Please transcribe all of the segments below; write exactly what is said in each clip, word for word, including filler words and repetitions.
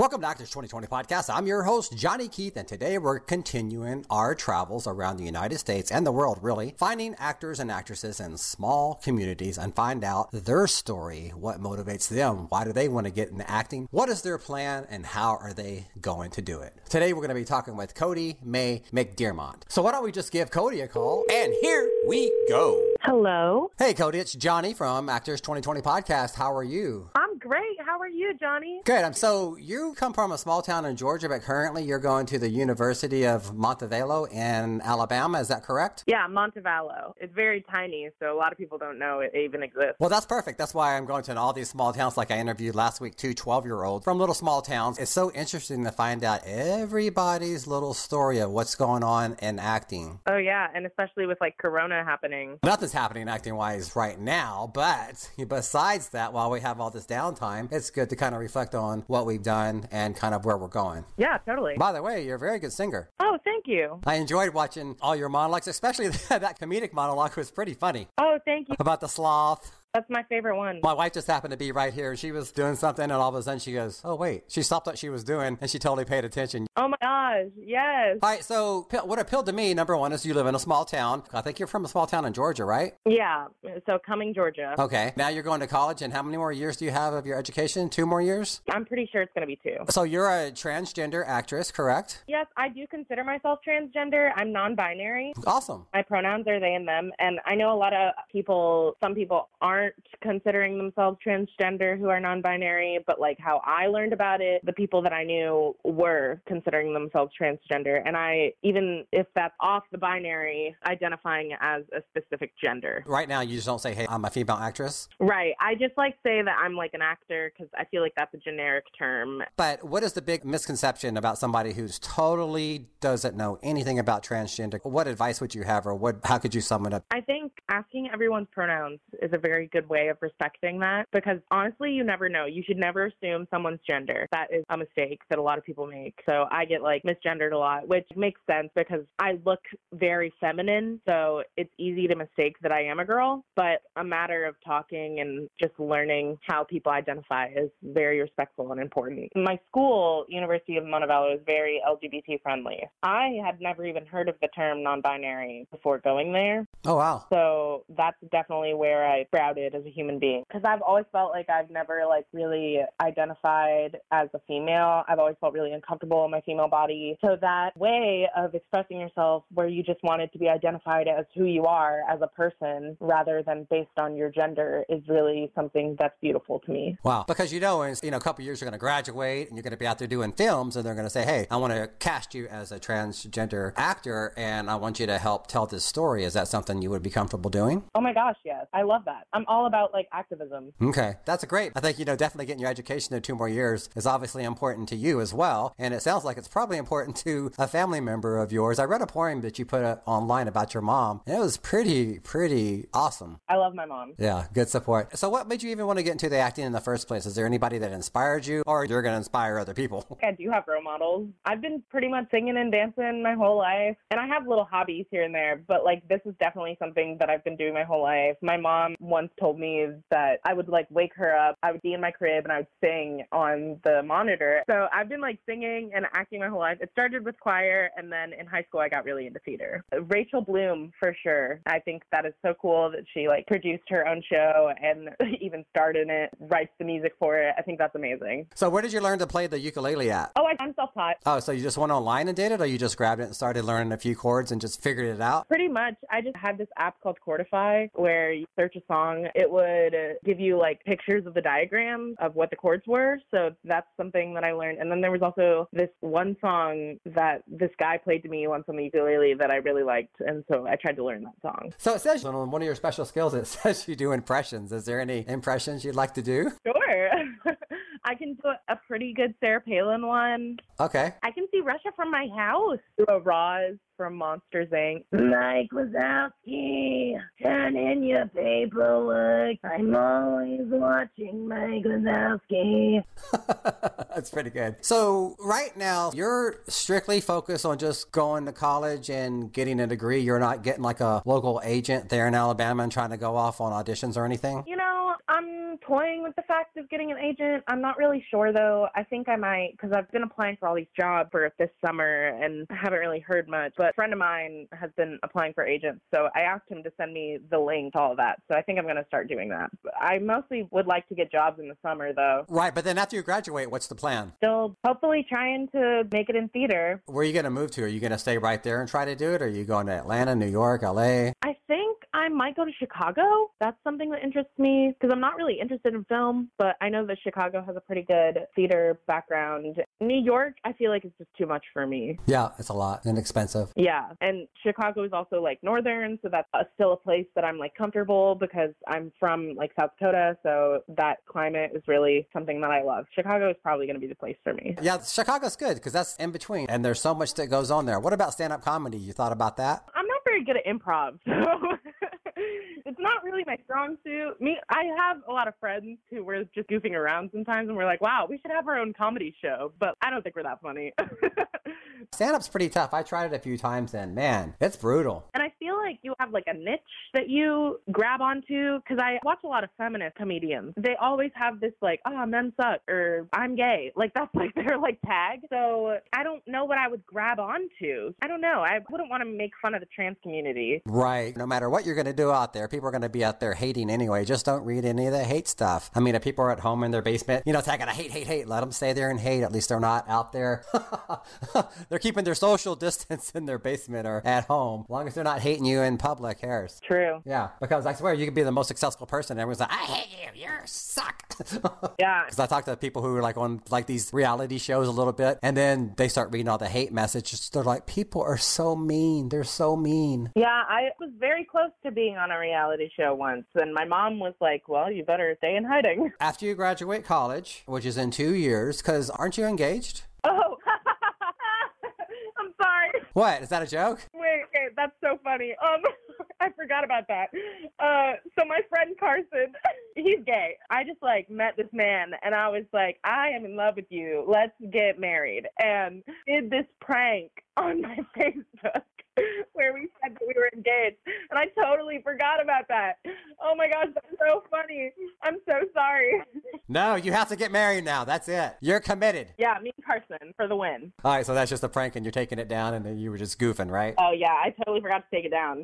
Welcome to Actors twenty twenty Podcast. I'm your host, Johnny Keith, and today we're continuing our travels around the United States and the world, really, finding actors and actresses in small communities and find out their story, what motivates them, why do they want to get into acting, what is their plan, and how are they going to do it. Today we're going to be talking with Cody May McDermott. So why don't we just give Cody a call, and here we go. Hello. Hey, Cody, it's Johnny from Actors twenty twenty Podcast. How are you? I'm great. How are you, Johnny? Good. Um, so you come from a small town in Georgia, but currently you're going to the University of Montevallo in Alabama. Is that correct? Yeah, Montevallo. It's very tiny, so a lot of people don't know it even exists. Well, that's perfect. That's why I'm going to all these small towns. Like I interviewed last week two twelve-year-olds from little small towns. It's so interesting to find out everybody's little story of what's going on in acting. Oh, yeah, and especially with like Corona happening. Nothing's happening acting-wise right now, but besides that, while we have all this downtime, it's good to kind of reflect on what we've done and kind of where we're going. Yeah, totally. By the way, you're a very good singer. Oh, thank you. I enjoyed watching all your monologues, especially that comedic monologue was pretty funny. Oh, thank you. About the sloth. That's my favorite one. My wife just happened to be right here. She was doing something, and all of a sudden she goes, oh, wait. She stopped what she was doing, and she totally paid attention. Oh, my gosh. Yes. All right, so what appealed to me, number one, is you live in a small town. I think you're from a small town in Georgia, right? Yeah. So Cumming, Georgia. Okay. Now you're going to college, and how many more years do you have of your education? Two more years? I'm pretty sure it's going to be two. So you're a transgender actress, correct? Yes, I do consider myself transgender. I'm non-binary. Awesome. My pronouns are they and them, and I know a lot of people, some people aren't considering themselves transgender who are non-binary, but like how I learned about it, the people that I knew were considering themselves transgender. And I, even if that's off the binary, identifying as a specific gender. Right now, you just don't say, hey, I'm a female actress? Right. I just like say that I'm like an actor because I feel like that's a generic term. But what is the big misconception about somebody who's totally doesn't know anything about transgender? What advice would you have, or what? How could you sum it up? I think asking everyone's pronouns is a very good way of respecting that, because honestly, you never know. You should never assume someone's gender. That is a mistake that a lot of people make. So I get like misgendered a lot, which makes sense because I look very feminine. So it's easy to mistake that I am a girl, but a matter of talking and just learning how people identify is very respectful and important. My school, University of Montevallo, is very L G B T friendly. I had never even heard of the term non-binary before going there. Oh, wow. So that's definitely where I sprouted as a human being, because I've always felt like I've never like really identified as a female. I've always felt really uncomfortable in my female body. So that way of expressing yourself where you just wanted to be identified as who you are as a person rather than based on your gender is really something that's beautiful to me. Wow. Because you know, in you know, a couple of years you're going to graduate and you're going to be out there doing films, and they're going to say, hey, I want to cast you as a transgender actor and I want you to help tell this story. Is that something you would be comfortable doing? Oh my gosh, yes. I love that. I'm all about like activism. Okay, that's great. I think, you know, definitely getting your education in two more years is obviously important to you as well. And it sounds like it's probably important to a family member of yours. I read a poem that you put online about your mom, and it was pretty, pretty awesome. I love my mom. Yeah, good support. So what made you even want to get into the acting in the first place? Is there anybody that inspired you, or you're going to inspire other people? I do have role models. I've been pretty much singing and dancing my whole life, and I have little hobbies here and there, but like this is definitely something that I've been doing my whole life. My mom once told me that I would like wake her up, I would be in my crib and I would sing on the monitor. So I've been like singing and acting my whole life. It started with choir, and then in high school I got really into theater. Rachel Bloom, for sure. I think that is so cool that she like produced her own show and even starred in it, writes the music for it. I think that's amazing. So where did you learn to play the ukulele at? Oh, I'm self-taught. Oh, so you just went online and did it, or you just grabbed it and started learning a few chords and just figured it out? Pretty much. I just had this app called Chordify where you search a song. It would give you like pictures of the diagram of what the chords were. So that's something that I learned. And then there was also this one song that this guy played to me once on the ukulele that I really liked. And so I tried to learn that song. So it says on one of your special skills, it says you do impressions. Is there any impressions you'd like to do? Sure. I can do a pretty good Sarah Palin one. Okay. I can see Russia from my house. Do a Roz from Monsters, Incorporated. Mike Wazowski, turn in your paperwork. I'm always watching Mike Wazowski. That's pretty good. So right now, you're strictly focused on just going to college and getting a degree. You're not getting like a local agent there in Alabama and trying to go off on auditions or anything? You know, I'm been toying with the fact of getting an agent. I'm not really sure, though. I think I might, because I've been applying for all these jobs for this summer and haven't really heard much. But a friend of mine has been applying for agents, so I asked him to send me the link to all of that. So I think I'm going to start doing that. I mostly would like to get jobs in the summer, though. Right, but then after you graduate, what's the plan? Still hopefully trying to make it in theater. Where are you going to move to? Are you going to stay right there and try to do it? Or are you going to Atlanta, New York, L A? I think I might go to Chicago. That's something that interests me because I'm not really interested in film, but I know that Chicago has a pretty good theater background. New York, I feel like it's just too much for me. Yeah, it's a lot and expensive. Yeah, and Chicago is also like northern, so that's a, still a place that I'm like comfortable because I'm from like South Dakota, so that climate is really something that I love. Chicago is probably going to be the place for me. Yeah, Chicago's good because that's in between, and there's so much that goes on there. What about stand-up comedy? You thought about that? I'm not very good at improv, so it's not really my strong suit. Me, I have a lot of friends who were just goofing around sometimes, and we're like, wow, we should have our own comedy show, but I don't think we're that funny. Stand-up's pretty tough. I tried it a few times, and man, it's brutal. And I feel like you have like a niche that you grab onto, because I watch a lot of feminist comedians. They always have this like, oh, men suck, or I'm gay. Like that's like their like tag. So I don't know what I would grab onto. I don't know. I wouldn't want to make fun of the trans community. Right. No matter what you're going to do out there, people are going to be out there hating anyway. Just don't read any of the hate stuff. I mean, if people are at home in their basement, you know, tagging a hate, hate, hate, let them stay there and hate. At least they're not out there. They're keeping their social distance in their basement or at home. As long as they're not hating you in public, cares. True. Yeah, because I swear you could be the most successful person and everyone's like, I hate you, you suck. Yeah. Because I talk to people who are like on like these reality shows a little bit, and then they start reading all the hate messages. They're like, people are so mean. They're so mean. Yeah, I was very close to being on a reality show once, and my mom was like, well, you better stay in hiding. After you graduate college, which is in two years, because aren't you engaged? Oh, I'm sorry. What? Is that a joke? Wait, okay, that's so funny. Um, I forgot about that. Uh, so my friend Carson, he's gay. I just like met this man and I was like, I am in love with you. Let's get married. And did this prank on my Facebook where we said that we were engaged. And I totally forgot about that. Oh my gosh, that's so funny. I'm so sorry. No, you have to get married now. That's it. You're committed. Yeah, me and Carson for the win. All right, so that's just a prank and you're taking it down and then you were just goofing, right? Oh yeah, I totally forgot to take it down.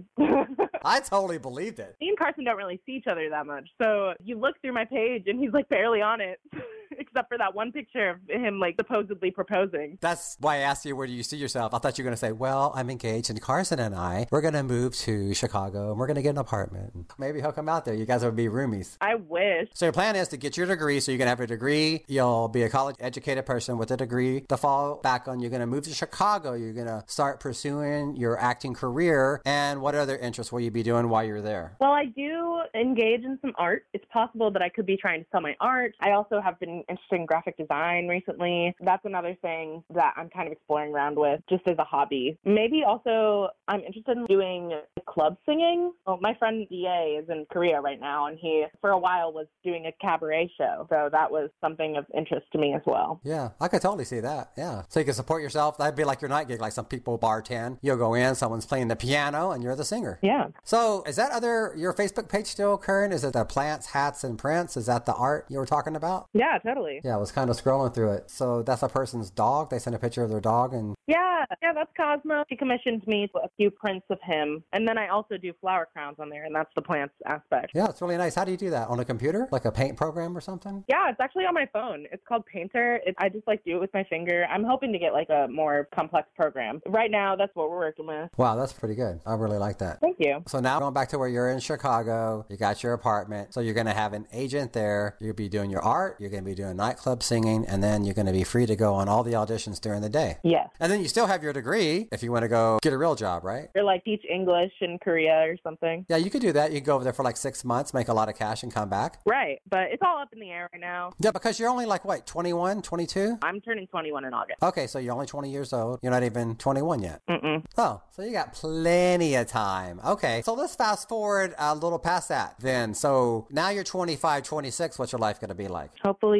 I totally believed it. Me and Carson don't really see each other that much. So you look through my page and he's like barely on it. Except for that one picture of him like supposedly proposing. That's why I asked you, where do you see yourself? I thought you were going to say, well, I'm engaged and Carson and I, we're going to move to Chicago and we're going to get an apartment. Maybe he'll come out there. You guys will be roomies. I wish. So your plan is to get your degree. So you're going to have a degree. You'll be a college educated person with a degree to fall back on. You're going to move to Chicago. You're going to start pursuing your acting career. And what other interests will you be doing while you're there? Well, I do engage in some art. It's possible that I could be trying to sell my art. I also have been interested in graphic design recently. That's another thing that I'm kind of exploring around with just as a hobby. Maybe also I'm interested in doing club singing. Well, my friend D A is in Korea right now, and he for a while was doing a cabaret show. So that was something of interest to me as well. Yeah, I could totally see that. Yeah. So you can support yourself. That'd be like your night gig, like some people bartend. You'll go in, someone's playing the piano, and you're the singer. Yeah. So is that other, your Facebook page still current? Is it the plants, hats, and prints? Is that the art you were talking about? Yeah, totally. Yeah, I was kind of scrolling through it. So that's a person's dog? They send a picture of their dog and... Yeah, yeah, that's Cosmo. She commissioned me a few prints of him. And then I also do flower crowns on there, and that's the plants aspect. Yeah, it's really nice. How do you do that? On a computer? Like a paint program or something? Yeah, it's actually on my phone. It's called Painter. It, I just like do it with my finger. I'm hoping to get like a more complex program. Right now, that's what we're working with. Wow, that's pretty good. I really like that. Thank you. So now going back to where you're in Chicago, you got your apartment. So you're going to have an agent there. You'll be doing your art. You're going to be doing nightclub singing. And then you're going to be free to go on all the auditions during the day. Yes. And then you still have your degree if you want to go get a real job, right? Or like teach English in Korea or something. Yeah, you could do that. You could go over there for like six months, make a lot of cash and come back. Right. But it's all up in the air right now. Yeah, because you're only like, what, twenty-one, twenty-two? I'm turning twenty-one in August. Okay, so you're only twenty years old. You're not even twenty-one yet. Mm-mm. Oh, so you got plenty of time. Okay, so let's fast forward a little past that then. So now you're twenty-five, twenty-six. What's your life going to be like? Hopefully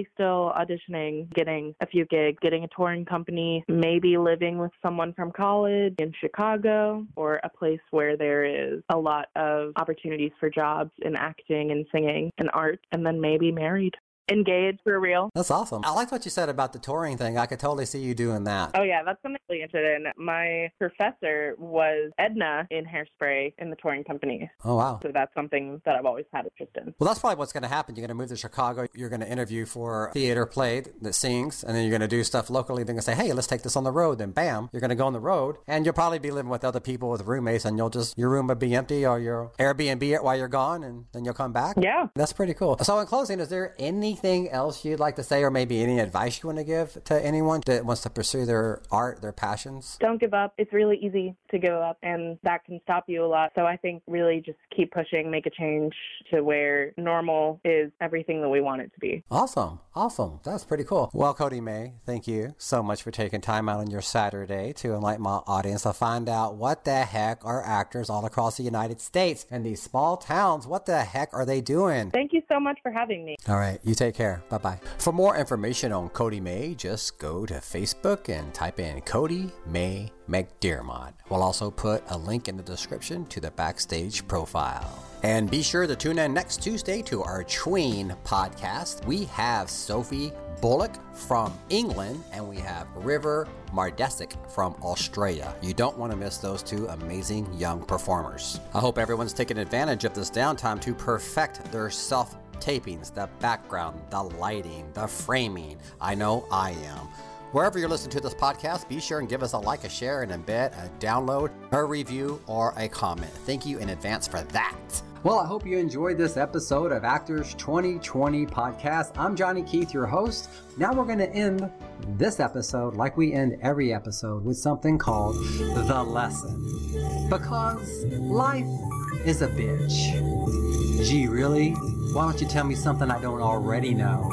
probably still auditioning, getting a few gigs, getting a touring company, maybe living with someone from college in Chicago, or a place where there is a lot of opportunities for jobs in acting and singing and art, and then maybe married. Engaged for real. That's awesome. I like what you said about the touring thing. I could totally see you doing that. Oh yeah, that's something I'm really interested in. My professor was Edna in Hairspray in the touring company. Oh wow. So that's something that I've always had interest in. Well, that's probably what's going to happen. You're going to move to Chicago. You're going to interview for theater play that sings, and then you're going to do stuff locally. They're going to say, hey, let's take this on the road. Then bam, you're going to go on the road, and you'll probably be living with other people, with roommates, and you'll just, your room will be empty, or your Airbnb it while you're gone, and then you'll come back. Yeah. That's pretty cool. So in closing, is there anything else you like to say, or maybe any advice you want to give to anyone that wants to pursue their art, their passions? Don't give up. It's really easy to give up, and that can stop you a lot. So I think really just keep pushing, make a change to where normal is everything that we want it to be. Awesome. Awesome. That's pretty cool. Well, Cody May, thank you so much for taking time out on your Saturday to enlighten my audience to find out what the heck are actors all across the United States and these small towns. What the heck are they doing? Thank you so much for having me. All right. You take care. Bye-bye. For more information on Cody May, just go to Facebook and type in Cody May McDermott. We'll also put a link in the description to the Backstage profile. And be sure to tune in next Tuesday to our Tween podcast. We have Sophie Bullock from England, and we have River Mardesic from Australia. You don't want to miss those two amazing young performers. I hope everyone's taking advantage of this downtime to perfect their self tapings, the background, the lighting, the framing. I know I am. Wherever you're listening to this podcast, be sure and give us a like, a share, an embed, a download, a review, or a comment. Thank you in advance for that. Well, I hope you enjoyed this episode of Actors twenty twenty Podcast. I'm Johnny Keith, your host. Now we're going to end this episode like we end every episode with something called The Lesson. Because life is a bitch. Gee, really? Why don't you tell me something I don't already know?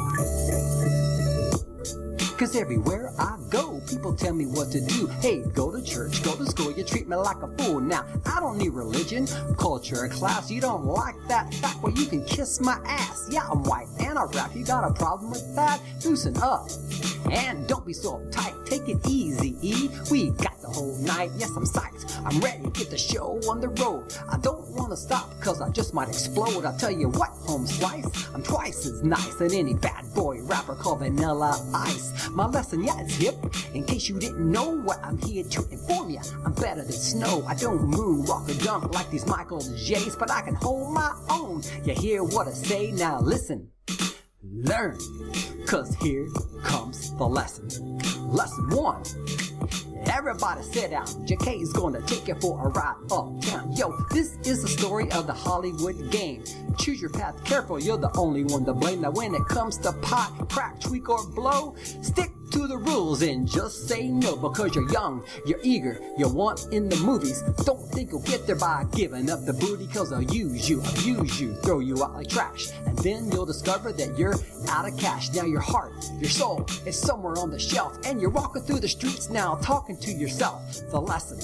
Cause everywhere I go, people tell me what to do. Hey, go to church, go to school, you treat me like a fool. Now, I don't need religion, culture, or class. You don't like that fact? Well, you can kiss my ass. Yeah, I'm white and I rap. You got a problem with that? Loosen up. And don't be so uptight, take it easy, E. We got the whole night, yes, I'm psyched. I'm ready to get the show on the road. I don't want to stop, cause I just might explode. I'll tell you what, home slice, I'm twice as nice as any bad boy rapper called Vanilla Ice. My lesson, yeah, it's hip. In case you didn't know what I'm here to inform ya, I'm better than snow. I don't moonwalk or dunk like these Michael J's, but I can hold my own. You hear what I say? Now listen. Learn, cause here comes the lesson. Lesson one. Everybody sit down. J K is gonna take you for a ride uptown. Yo, this is the story of the Hollywood game. Choose your path careful, you're the only one to blame. Now when it comes to pot, crack, tweak, or blow, stick to the rules and just say no. Because you're young, you're eager, you want in the movies. Don't think you'll get there by giving up the booty. Cause they'll use you, abuse you, throw you out like trash. And then you'll discover that you're out of cash. Now your heart, your soul is somewhere on the shelf. And you're walking through the streets now talking to yourself. The lesson.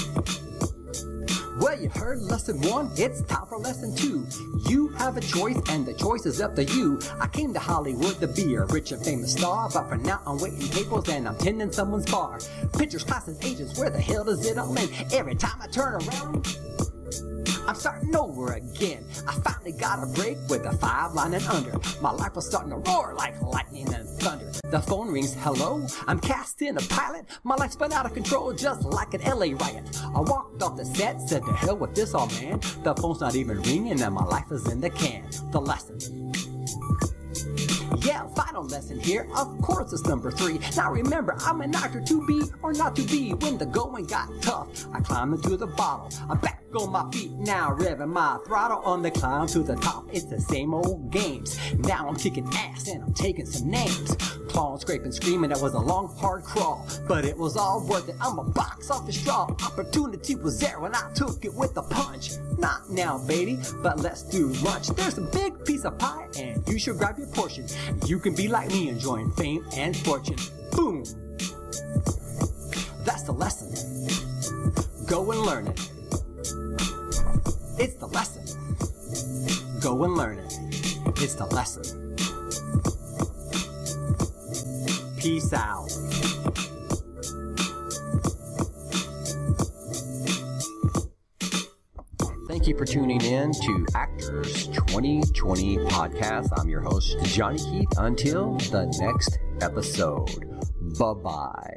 Well, you heard lesson one, it's time for lesson two. You have a choice and the choice is up to you. I came to Hollywood to be a rich and famous star, but for now I'm waiting tables and I'm tending someone's bar. Pictures, classes, agents, where the hell does it all end? Every time I turn around, I'm starting over again. I finally got a break with a five line and under. My life was starting to roar like lightning and thunder. The phone rings, hello? I'm cast in a pilot. My life's been out of control just like an L A riot. I walked off the set, said to hell with this, all man. The phone's not even ringing and my life is in the can. The lesson. Yeah, final lesson here, of course it's number three. Now remember, I'm an actor to be or not to be. When the going got tough, I climbed into the bottle. I'm back on my feet now, revving my throttle on the climb to the top. It's the same old games. Now I'm kicking ass and I'm taking some names. Clawing, scraping, screaming, that was a long, hard crawl. But it was all worth it, I'm a box off the straw. Opportunity was there when I took it with a punch. Not now, baby, but let's do lunch. There's a big piece of pie and you should grab your portion. You can be like me, enjoying fame and fortune. Boom! That's the lesson. Go and learn it. It's the lesson. Go and learn it. It's the lesson. Peace out. Thank you for tuning in to Actors twenty twenty Podcast. I'm your host, Johnny Keith. Until the next episode, bye-bye.